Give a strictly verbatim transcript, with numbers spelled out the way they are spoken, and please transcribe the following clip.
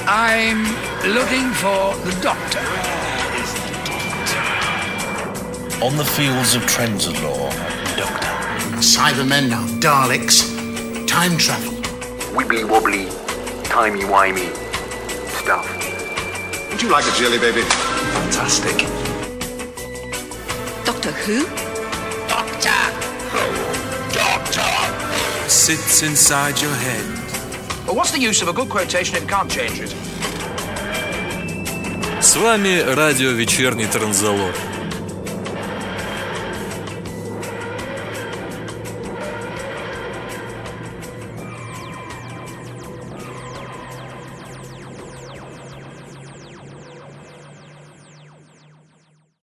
I'm looking for the Doctor. On the fields of Trenzalore, Doctor. Cybermen are Daleks. Time travel. Wibbly wobbly, timey wimey stuff. Would you like a jelly, baby? Fantastic. Doctor Who? Doctor! Doctor! Sits inside your head. Well, what's the use of a good quotation if you can't change it? С вами радио «Вечерний Трензалор».